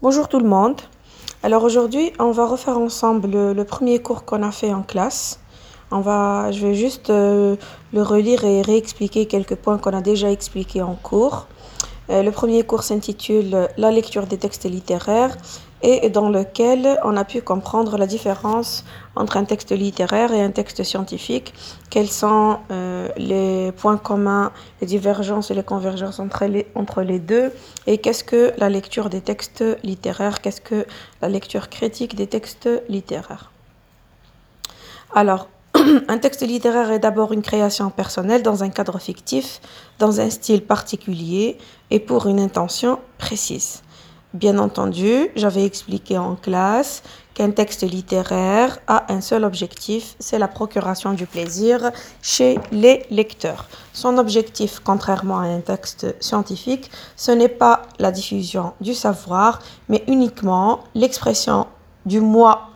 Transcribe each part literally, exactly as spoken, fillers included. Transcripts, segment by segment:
Bonjour tout le monde. Alors aujourd'hui, on va refaire ensemble le, le premier cours qu'on a fait en classe. On va, je vais juste euh, le relire et réexpliquer quelques points qu'on a déjà expliqués en cours. Euh, le premier cours s'intitule « La lecture des textes littéraires » et dans lequel on a pu comprendre la différence entre un texte littéraire et un texte scientifique. Quels sont euh, les points communs, les divergences et les convergences entre les, entre les deux, et qu'est-ce que la lecture des textes littéraires, qu'est-ce que la lecture critique des textes littéraires. Alors, un texte littéraire est d'abord une création personnelle dans un cadre fictif, dans un style particulier et pour une intention précise. Bien entendu, j'avais expliqué en classe qu'un texte littéraire a un seul objectif, c'est la procuration du plaisir chez les lecteurs. Son objectif, contrairement à un texte scientifique, ce n'est pas la diffusion du savoir, mais uniquement l'expression du moi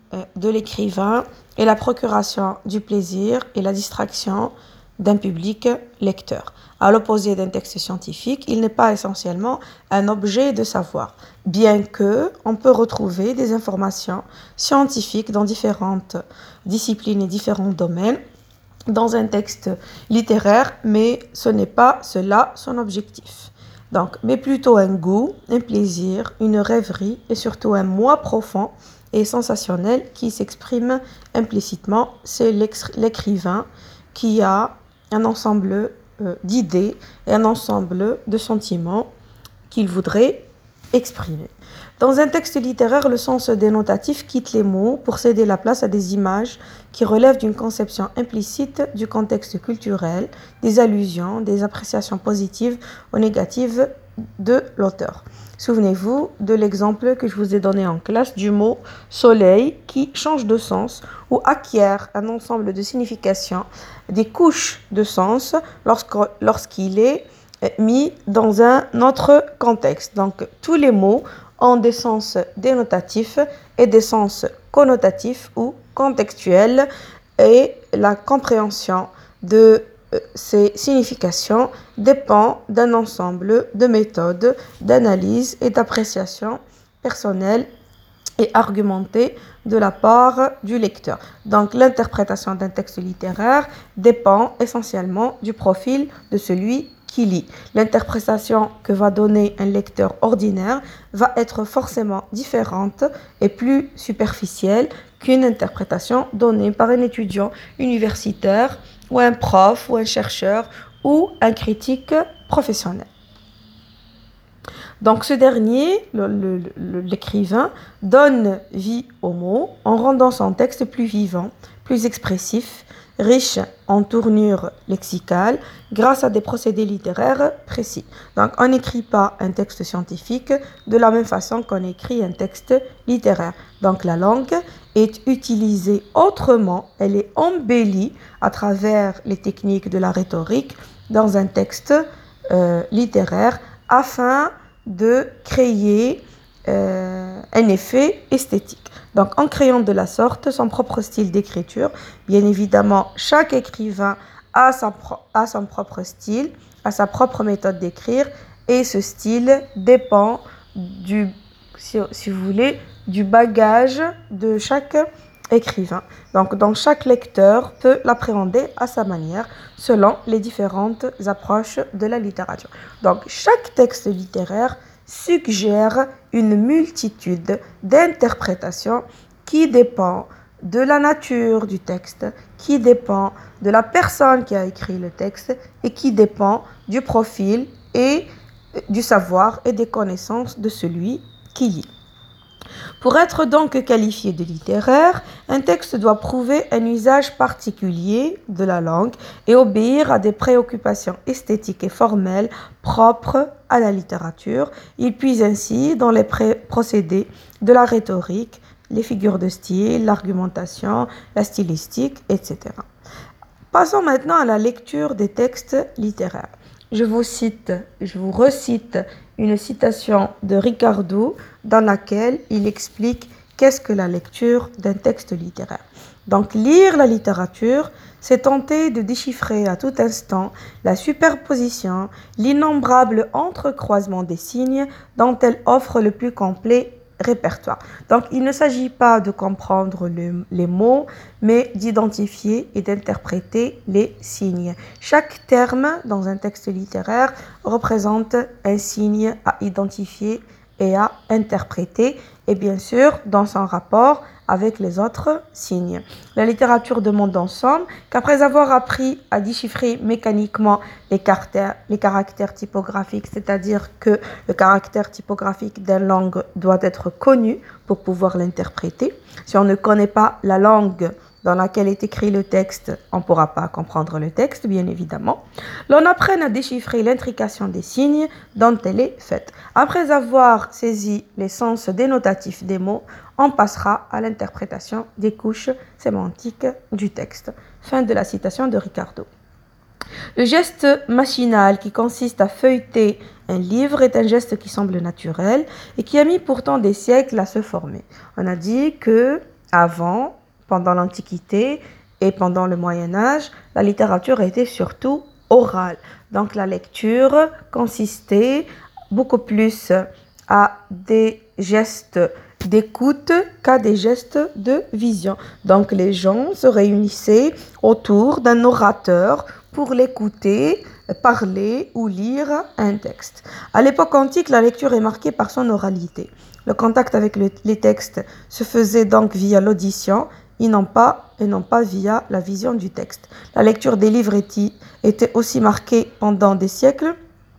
de l'écrivain et la procuration du plaisir et la distraction d'un public lecteur. À l'opposé d'un texte scientifique, il n'est pas essentiellement un objet de savoir, bien que on peut retrouver des informations scientifiques dans différentes disciplines et différents domaines dans un texte littéraire, mais ce n'est pas cela son objectif. Donc, mais plutôt un goût, un plaisir, une rêverie et surtout un moi profond et sensationnel qui s'exprime implicitement. C'est l'écrivain qui a un ensemble euh, d'idées et un ensemble de sentiments qu'il voudrait exprimer. Dans un texte littéraire, le sens dénotatif quitte les mots pour céder la place à des images qui relèvent d'une conception implicite du contexte culturel, des allusions, des appréciations positives ou négatives de l'auteur. Souvenez-vous de l'exemple que je vous ai donné en classe du mot soleil qui change de sens ou acquiert un ensemble de significations, des couches de sens lorsqu'il est mis dans un autre contexte. Donc tous les mots ont des sens dénotatifs et des sens connotatifs ou contextuels, et la compréhension de ces significations dépend d'un ensemble de méthodes d'analyse et d'appréciation personnelle et argumentée de la part du lecteur. Donc l'interprétation d'un texte littéraire dépend essentiellement du profil de celui qui lit. L'interprétation que va donner un lecteur ordinaire va être forcément différente et plus superficielle qu'une interprétation donnée par un étudiant universitaire ou un prof ou un chercheur ou un critique professionnel. Donc ce dernier, le, le, le, l'écrivain, donne vie aux mots en rendant son texte plus vivant, plus expressif, riche en tournures lexicales grâce à des procédés littéraires précis. Donc on n'écrit pas un texte scientifique de la même façon qu'on écrit un texte littéraire. Donc la langue est utilisée autrement, elle est embellie à travers les techniques de la rhétorique dans un texte euh, littéraire afin de créer euh, un effet esthétique. Donc, en créant de la sorte son propre style d'écriture, bien évidemment, chaque écrivain a son, pro- a son propre style, a sa propre méthode d'écrire, et ce style dépend du, si, si vous voulez, du bagage de chaque écrivain. Donc, donc, chaque lecteur peut l'appréhender à sa manière, selon les différentes approches de la littérature. Donc, chaque texte littéraire suggère une multitude d'interprétations qui dépend de la nature du texte, qui dépend de la personne qui a écrit le texte et qui dépend du profil et du savoir et des connaissances de celui qui lit. Pour être donc qualifié de littéraire, un texte doit prouver un usage particulier de la langue et obéir à des préoccupations esthétiques et formelles propres à la littérature. Il puise ainsi dans les pré- procédés de la rhétorique, les figures de style, l'argumentation, la stylistique, et cetera. Passons maintenant à la lecture des textes littéraires. Je vous cite, je vous recite une citation de Ricardo dans laquelle il explique qu'est-ce que la lecture d'un texte littéraire? Donc, lire la littérature, c'est tenter de déchiffrer à tout instant la superposition, l'innombrable entrecroisement des signes dont elle offre le plus complet répertoire. Donc, il ne s'agit pas de comprendre le, les mots, mais d'identifier et d'interpréter les signes. Chaque terme dans un texte littéraire représente un signe à identifier et à interpréter, et bien sûr dans son rapport avec les autres signes. La littérature demande en somme qu'après avoir appris à déchiffrer mécaniquement les caractères, les caractères typographiques, c'est-à-dire que le caractère typographique d'une langue doit être connu pour pouvoir l'interpréter. Si on ne connaît pas la langue dans laquelle est écrit le texte, on ne pourra pas comprendre le texte, bien évidemment. L'on apprenne à déchiffrer l'intrication des signes dont elle est faite. Après avoir saisi les sens dénotatifs des mots, on passera à l'interprétation des couches sémantiques du texte. Fin de la citation de Ricardo. Le geste machinal qui consiste à feuilleter un livre est un geste qui semble naturel et qui a mis pourtant des siècles à se former. On a dit que avant, pendant l'Antiquité et pendant le Moyen-Âge, la littérature était surtout orale. Donc la lecture consistait beaucoup plus à des gestes d'écoute qu'à des gestes de vision. Donc les gens se réunissaient autour d'un orateur pour l'écouter, parler ou lire un texte. À l'époque antique, la lecture est marquée par son oralité. Le contact avec le, les textes se faisait donc via l'audition et non pas, et non pas via la vision du texte. La lecture des livres était, était aussi marquée pendant des siècles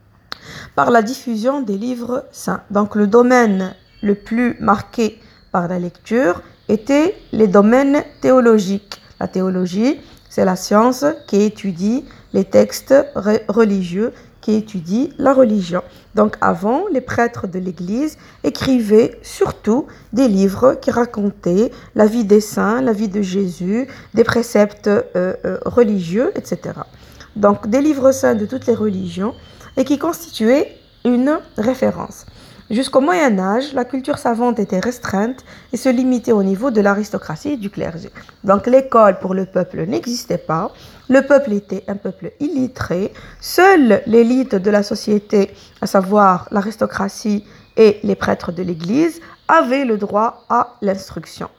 par la diffusion des livres saints. Donc le domaine le plus marqué par la lecture était les domaines théologiques. La théologie, c'est la science qui étudie les textes religieux, qui étudie la religion. Donc avant, les prêtres de l'Église écrivaient surtout des livres qui racontaient la vie des saints, la vie de Jésus, des préceptes euh, euh, religieux, et cetera. Donc des livres saints de toutes les religions et qui constituaient une référence. Jusqu'au Moyen-Âge, la culture savante était restreinte et se limitait au niveau de l'aristocratie et du clergé. Donc l'école pour le peuple n'existait pas, le peuple était un peuple illettré, seule l'élite de la société, à savoir l'aristocratie et les prêtres de l'Église, avaient le droit à l'instruction.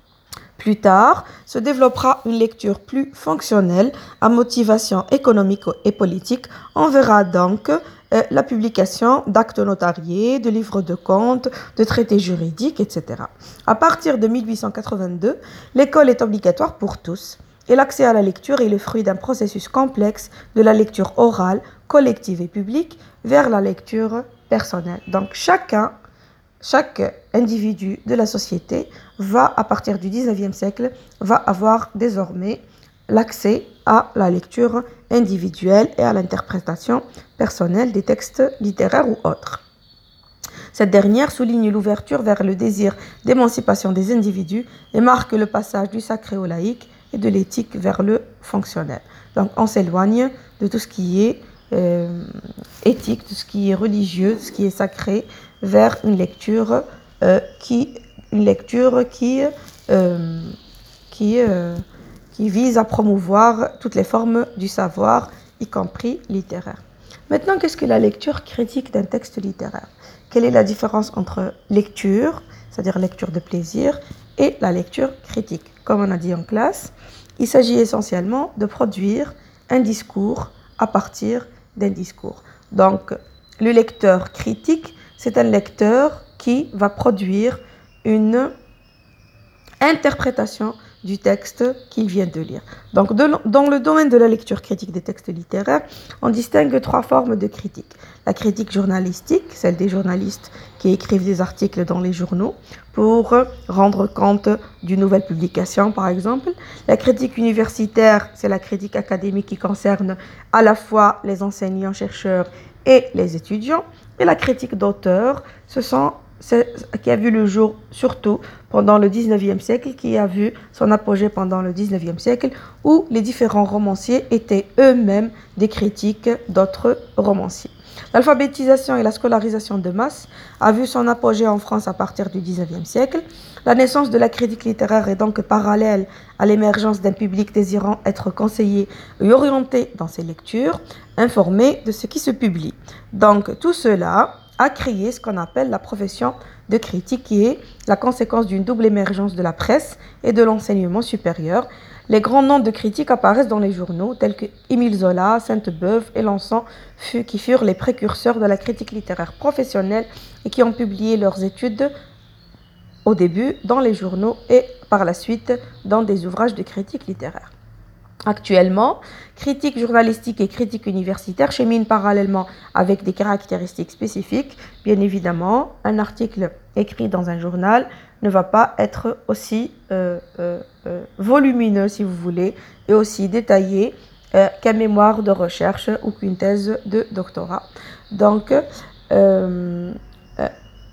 Plus tard, se développera une lecture plus fonctionnelle à motivation économique et politique. On verra donc euh, la publication d'actes notariés, de livres de comptes, de traités juridiques, et cetera. À partir de mille huit cent quatre-vingt-deux, l'école est obligatoire pour tous et l'accès à la lecture est le fruit d'un processus complexe de la lecture orale, collective et publique vers la lecture personnelle. Donc chacun Chaque individu de la société va, à partir du dix-neuvième siècle, va avoir désormais l'accès à la lecture individuelle et à l'interprétation personnelle des textes littéraires ou autres. Cette dernière souligne l'ouverture vers le désir d'émancipation des individus et marque le passage du sacré au laïque et de l'éthique vers le fonctionnel. Donc on s'éloigne de tout ce qui est euh, éthique, de ce qui est religieux, de ce qui est sacré, vers une lecture euh, qui, une lecture qui, euh, qui, euh, qui vise à promouvoir toutes les formes du savoir, y compris littéraire. Maintenant, qu'est-ce que la lecture critique d'un texte littéraire? Quelle est la différence entre lecture, c'est-à-dire lecture de plaisir, et la lecture critique? Comme on a dit en classe, il s'agit essentiellement de produire un discours à partir d'un discours. Donc, le lecteur critique, c'est un lecteur qui va produire une interprétation du texte qu'il vient de lire. Donc, de, dans le domaine de la lecture critique des textes littéraires, on distingue trois formes de critique. La critique journalistique, celle des journalistes qui écrivent des articles dans les journaux pour rendre compte d'une nouvelle publication, par exemple. La critique universitaire, c'est la critique académique qui concerne à la fois les enseignants, chercheurs et les étudiants. Et la critique d'auteur, ce sont qui a vu le jour surtout pendant le dix-neuvième siècle, qui a vu son apogée pendant le dix-neuvième siècle, où les différents romanciers étaient eux-mêmes des critiques d'autres romanciers. L'alphabétisation et la scolarisation de masse a vu son apogée en France à partir du dix-neuvième siècle. La naissance de la critique littéraire est donc parallèle à l'émergence d'un public désirant être conseillé et orienté dans ses lectures, informé de ce qui se publie. Donc tout cela a créé ce qu'on appelle la profession de critique, qui est la conséquence d'une double émergence de la presse et de l'enseignement supérieur. Les grands noms de critiques apparaissent dans les journaux, tels que Émile Zola, Sainte-Beuve et Lançon, qui furent les précurseurs de la critique littéraire professionnelle et qui ont publié leurs études au début dans les journaux et par la suite dans des ouvrages de critique littéraire. Actuellement, critique journalistique et critique universitaire cheminent parallèlement avec des caractéristiques spécifiques. Bien évidemment, un article écrit dans un journal ne va pas être aussi euh, euh, euh, volumineux, si vous voulez, et aussi détaillé euh, qu'un mémoire de recherche ou qu'une thèse de doctorat. Donc, euh, euh,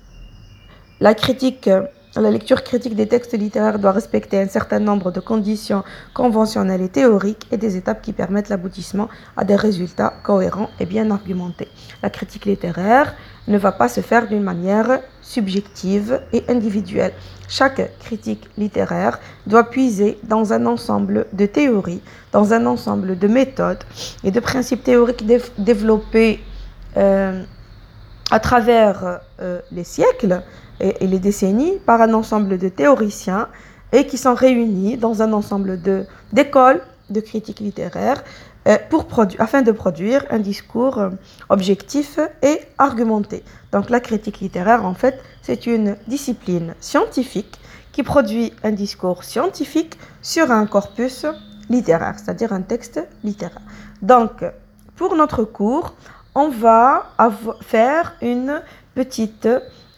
la critique... La lecture critique des textes littéraires doit respecter un certain nombre de conditions conventionnelles et théoriques et des étapes qui permettent l'aboutissement à des résultats cohérents et bien argumentés. La critique littéraire ne va pas se faire d'une manière subjective et individuelle. Chaque critique littéraire doit puiser dans un ensemble de théories, dans un ensemble de méthodes et de principes théoriques dév- développés euh, à travers euh, les siècles et, et les décennies par un ensemble de théoriciens et qui sont réunis dans un ensemble de, d'écoles de critique littéraire euh, pour produ- afin de produire un discours euh, objectif et argumenté. Donc la critique littéraire, en fait, c'est une discipline scientifique qui produit un discours scientifique sur un corpus littéraire, c'est-à-dire un texte littéraire. Donc, pour notre cours, on va avoir, faire une petite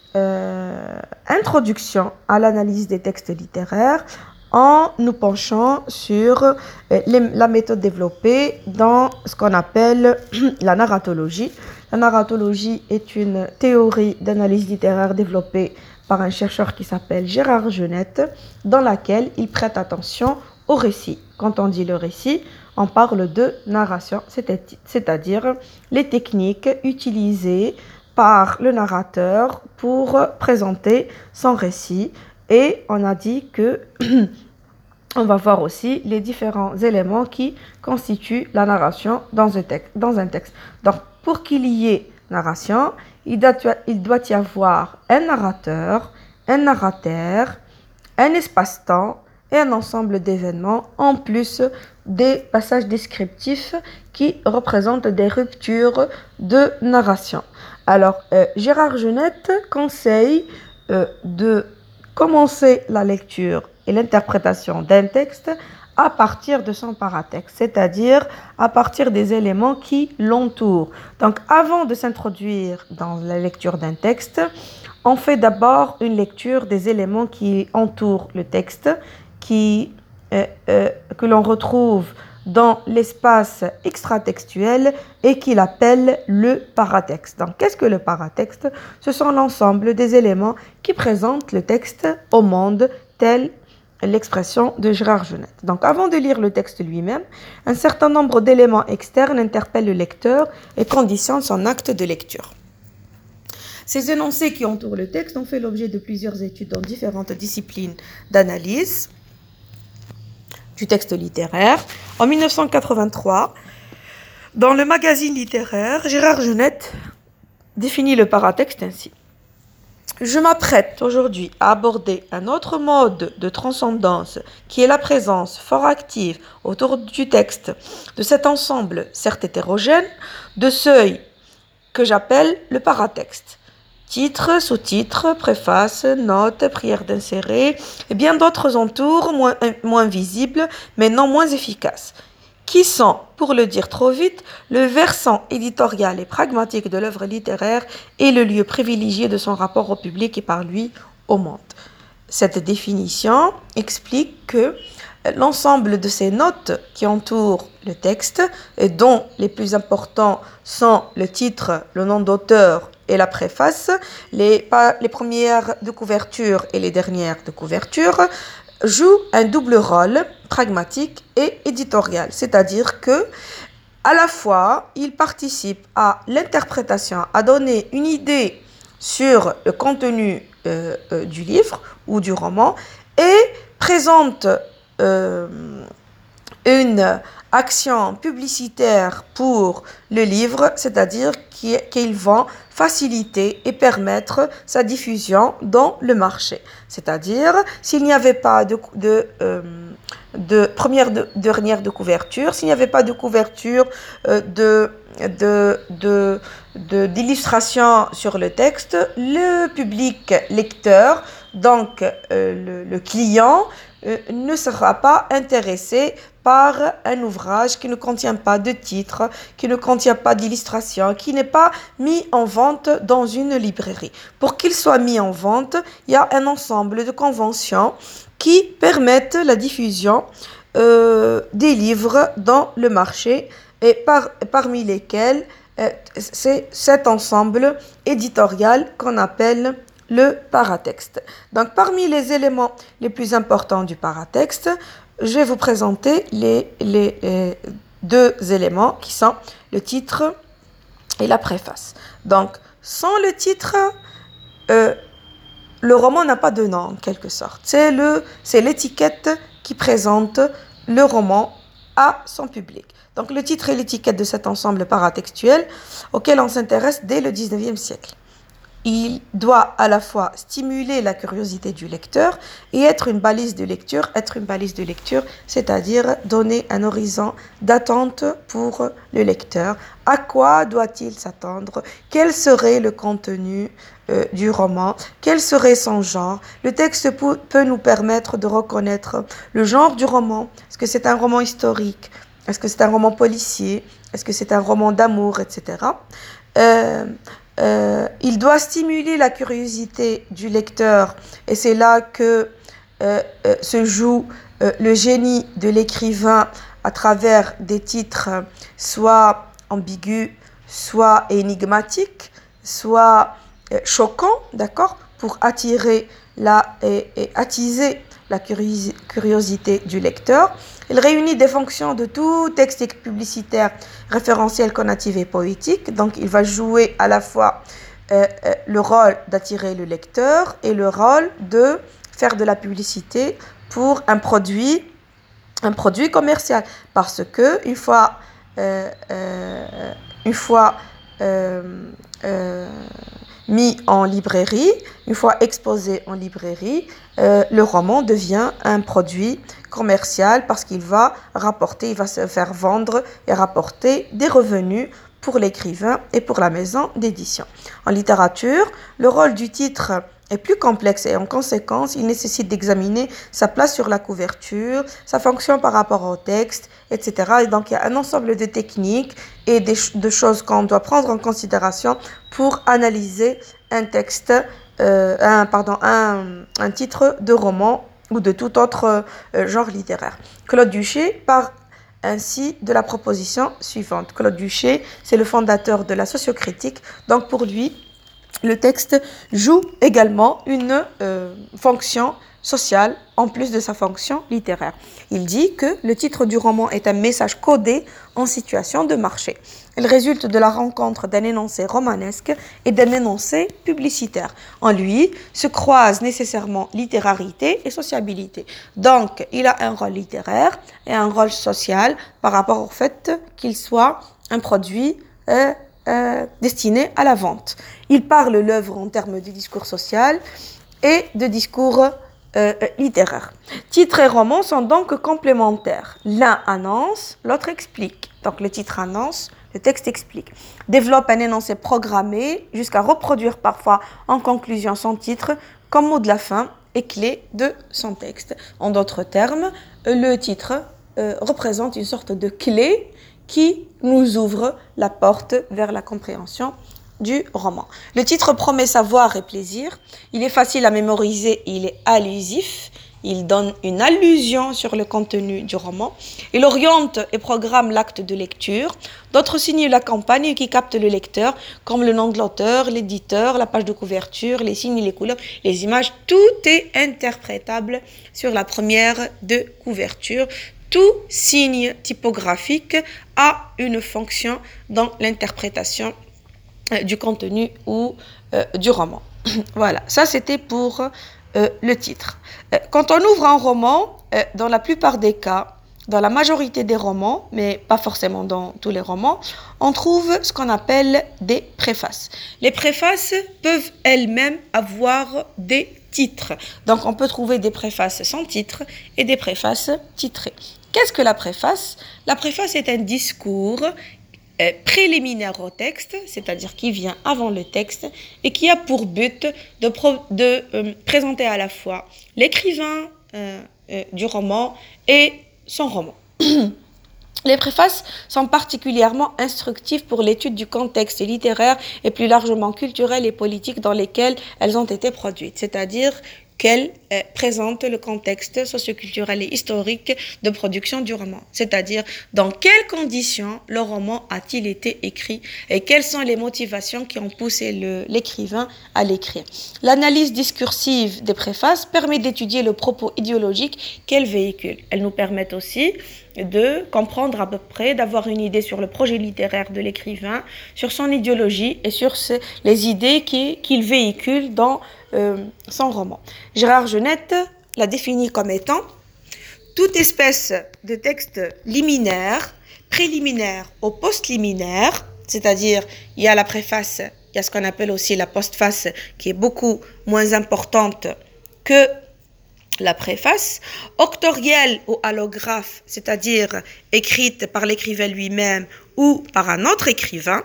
euh, introduction à l'analyse des textes littéraires en nous penchant sur euh, les, la méthode développée dans ce qu'on appelle la narratologie. La narratologie est une théorie d'analyse littéraire développée par un chercheur qui s'appelle Gérard Genette, dans laquelle il prête attention au récit. Quand on dit le récit, on parle de narration, c'est-à-dire les techniques utilisées par le narrateur pour présenter son récit. Et on a dit que on va voir aussi les différents éléments qui constituent la narration dans un texte. Dans un texte. Donc, pour qu'il y ait narration, il doit, il doit y avoir un narrateur, un narrateur, un espace-temps et un ensemble d'événements, en plus des passages descriptifs qui représentent des ruptures de narration. Alors, euh, Gérard Genette conseille euh, de commencer la lecture et l'interprétation d'un texte à partir de son paratexte, c'est-à-dire à partir des éléments qui l'entourent. Donc, avant de s'introduire dans la lecture d'un texte, on fait d'abord une lecture des éléments qui entourent le texte, qui, euh, euh, que l'on retrouve dans l'espace extratextuel et qu'il appelle le paratexte. Donc, qu'est-ce que le paratexte? Ce sont l'ensemble des éléments qui présentent le texte au monde, tel l'expression de Gérard Genette. Donc, avant de lire le texte lui-même, un certain nombre d'éléments externes interpellent le lecteur et conditionnent son acte de lecture. Ces énoncés qui entourent le texte ont fait l'objet de plusieurs études dans différentes disciplines d'analyse du texte littéraire. En mille neuf cent quatre-vingt-trois, dans le magazine littéraire, Gérard Genette définit le paratexte ainsi. Je m'apprête aujourd'hui à aborder un autre mode de transcendance qui est la présence fort active autour du texte de cet ensemble, certes hétérogène, de seuils que j'appelle le paratexte. Titres, sous-titres, préfaces, notes, prières d'insérer et bien d'autres entours moins, moins visibles mais non moins efficaces, qui sont, pour le dire trop vite, le versant éditorial et pragmatique de l'œuvre littéraire et le lieu privilégié de son rapport au public et par lui au monde. Cette définition explique que l'ensemble de ces notes qui entourent le texte, et dont les plus importants sont le titre, le nom d'auteur et la préface, les, pas, les premières de couverture et les dernières de couverture, jouent un double rôle pragmatique et éditorial. C'est-à-dire que à la fois, ils participent à l'interprétation, à donner une idée sur le contenu euh, euh, du livre ou du roman et présentent euh, une action publicitaire pour le livre, c'est-à-dire qu'ils vont faciliter et permettre sa diffusion dans le marché. C'est-à-dire, s'il n'y avait pas de, de, euh, de première, de, dernière de couverture, s'il n'y avait pas de couverture euh, de, de, de, de, d'illustration sur le texte, le public lecteur, donc euh, le, le client, euh, ne sera pas intéressé par un ouvrage qui ne contient pas de titre, qui ne contient pas d'illustration, qui n'est pas mis en vente dans une librairie. Pour qu'il soit mis en vente, il y a un ensemble de conventions qui permettent la diffusion euh, des livres dans le marché et par, parmi lesquels euh, c'est cet ensemble éditorial qu'on appelle le paratexte. Donc parmi les éléments les plus importants du paratexte, je vais vous présenter les, les, les deux éléments qui sont le titre et la préface. Donc, sans le titre, euh, le roman n'a pas de nom en quelque sorte. C'est le, c'est l'étiquette qui présente le roman à son public. Donc, le titre est l'étiquette de cet ensemble paratextuel auquel on s'intéresse dès le dix-neuvième siècle. Il doit à la fois stimuler la curiosité du lecteur et être une balise de lecture. Être une balise de lecture, c'est-à-dire donner un horizon d'attente pour le lecteur. À quoi doit-il s'attendre? Quel serait le contenu euh, du roman? Quel serait son genre? Le texte peut nous permettre de reconnaître le genre du roman. Est-ce que c'est un roman historique? Est-ce que c'est un roman policier? Est-ce que c'est un roman d'amour, et cetera. Euh, Euh, il doit stimuler la curiosité du lecteur et c'est là que euh, euh, se joue euh, le génie de l'écrivain à travers des titres soit ambigus, soit énigmatiques, soit euh, choquants, d'accord, pour attirer la, et, et attiser la curiosi- curiosité du lecteur. Il réunit des fonctions de tout texte publicitaire, référentiel, connatif et poétique. Donc, il va jouer à la fois euh, euh, le rôle d'attirer le lecteur et le rôle de faire de la publicité pour un produit, un produit commercial. Parce que une fois, euh, euh, une fois euh, euh, mis en librairie, une fois exposé en librairie, euh, le roman devient un produit commercial parce qu'il va rapporter, il va se faire vendre et rapporter des revenus pour l'écrivain et pour la maison d'édition. En littérature, le rôle du titre est plus complexe et en conséquence, il nécessite d'examiner sa place sur la couverture, sa fonction par rapport au texte, et cetera. Et donc, il y a un ensemble de techniques et des, de choses qu'on doit prendre en considération pour analyser un texte, euh, un, pardon, un, un titre de roman ou de tout autre euh, genre littéraire. Claude Duché part ainsi de la proposition suivante. Claude Duché, c'est le fondateur de la sociocritique. Donc, pour lui, le texte joue également une euh, fonction sociale en plus de sa fonction littéraire. Il dit que le titre du roman est un message codé en situation de marché. Il résulte de la rencontre d'un énoncé romanesque et d'un énoncé publicitaire. En lui se croisent nécessairement littérarité et sociabilité. Donc, il a un rôle littéraire et un rôle social par rapport au fait qu'il soit un produit euh, Euh, destiné à la vente. Il parle l'œuvre en termes de discours social et de discours euh, littéraire. Titre et roman sont donc complémentaires. L'un annonce, l'autre explique. Donc le titre annonce, le texte explique. Développe un énoncé programmé jusqu'à reproduire parfois en conclusion son titre comme mot de la fin et clé de son texte. En d'autres termes, le titre euh, représente une sorte de clé qui nous ouvre la porte vers la compréhension du roman. Le titre promet savoir et plaisir. Il est facile à mémoriser et il est allusif. il donne une allusion sur le contenu du roman, il oriente et programme l'acte de lecture, d'autres signent la campagne qui capte le lecteur, comme le nom de l'auteur, l'éditeur, la page de couverture, les signes, les couleurs, les images, tout est interprétable sur la première de couverture. Tout signe typographique a une fonction dans l'interprétation euh, du contenu ou euh, du roman. Voilà, ça c'était pour euh, le titre. Euh, quand on ouvre un roman, euh, dans la plupart des cas, dans la majorité des romans, mais pas forcément dans tous les romans, on trouve ce qu'on appelle des préfaces. Les préfaces peuvent elles-mêmes avoir des titres. Donc on peut trouver des préfaces sans titre et des préfaces titrées. Qu'est-ce que la préface? La préface est un discours euh, préliminaire au texte, c'est-à-dire qui vient avant le texte et qui a pour but de, pro- de euh, présenter à la fois l'écrivain euh, euh, du roman et son roman. Les préfaces sont particulièrement instructives pour l'étude du contexte littéraire et plus largement culturel et politique dans lesquels elles ont été produites, c'est-à-dire qu'elles euh, présentent le contexte socioculturel et historique de production du roman, c'est-à-dire dans quelles conditions le roman a-t-il été écrit et quelles sont les motivations qui ont poussé le, l'écrivain à l'écrire. L'analyse discursive des préfaces permet d'étudier le propos idéologique qu'elles véhiculent. Elles nous permettent aussi de comprendre à peu près, d'avoir une idée sur le projet littéraire de l'écrivain, sur son idéologie et sur ce, les idées qui, qu'il véhicule dans euh, son roman. Gérard Genette l'a défini comme étant toute espèce de texte liminaire, préliminaire au post-liminaire, c'est-à-dire il y a la préface, il y a ce qu'on appelle aussi la postface qui est beaucoup moins importante que la préface, octorielle ou allographe, c'est-à-dire écrite par l'écrivain lui-même ou par un autre écrivain,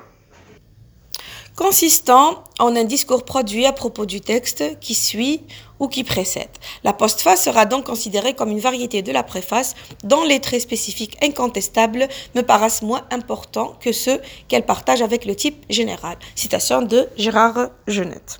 consistant en un discours produit à propos du texte qui suit ou qui précède. La postface sera donc considérée comme une variété de la préface dont les traits spécifiques incontestables me paraissent moins importants que ceux qu'elle partage avec le type général. Citation de Gérard Genette.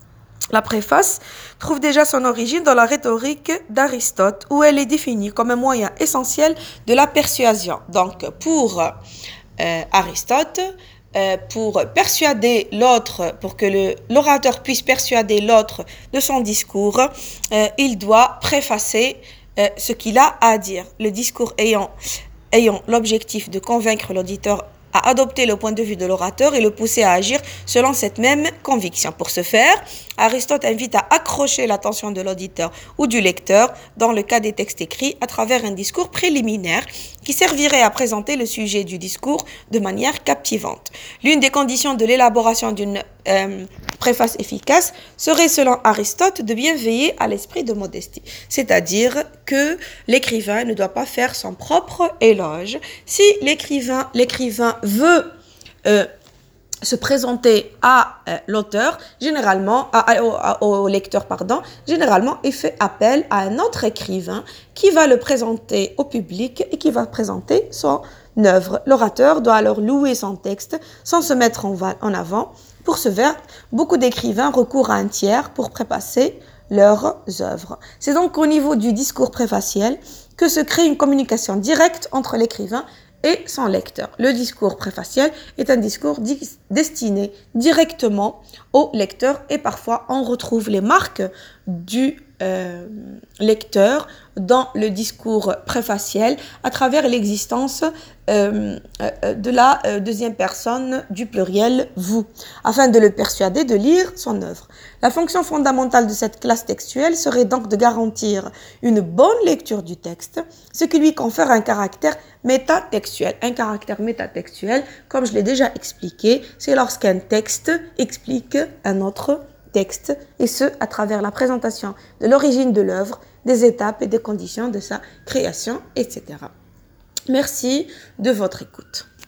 La préface trouve déjà son origine dans la rhétorique d'Aristote, où elle est définie comme un moyen essentiel de la persuasion. Donc, pour euh, Aristote, euh, pour persuader l'autre, pour que le, l'orateur puisse persuader l'autre de son discours, euh, il doit préfacer euh, ce qu'il a à dire. Le discours ayant, ayant l'objectif de convaincre l'auditeur à adopter le point de vue de l'orateur et le pousser à agir selon cette même conviction. Pour ce faire, Aristote invite à accrocher l'attention de l'auditeur ou du lecteur dans le cas des textes écrits à travers un discours préliminaire qui servirait à présenter le sujet du discours de manière captivante. L'une des conditions de l'élaboration d'une euh, préface efficace serait, selon Aristote, de bien veiller à l'esprit de modestie, c'est-à-dire que l'écrivain ne doit pas faire son propre éloge. Si l'écrivain, l'écrivain veut euh, se présenter à euh, l'auteur, généralement, à, à, à, au lecteur, pardon, généralement, il fait appel à un autre écrivain qui va le présenter au public et qui va présenter son œuvre. L'orateur doit alors louer son texte sans se mettre en, va- en avant. Pour ce faire, beaucoup d'écrivains recourent à un tiers pour prépasser leurs œuvres. C'est donc au niveau du discours préfaciel que se crée une communication directe entre l'écrivain et son lecteur. Le discours préfaciel est un discours di- destiné directement au lecteur et parfois on retrouve les marques du euh, lecteur dans le discours préfaciel à travers l'existence euh, euh, de la euh, deuxième personne du pluriel « vous », afin de le persuader de lire son œuvre. La fonction fondamentale de cette classe textuelle serait donc de garantir une bonne lecture du texte, ce qui lui confère un caractère métatextuel. Un caractère métatextuel, comme je l'ai déjà expliqué, c'est lorsqu'un texte explique un autre texte, et ce, à travers la présentation de l'origine de l'œuvre, des étapes et des conditions de sa création, et cetera. Merci de votre écoute.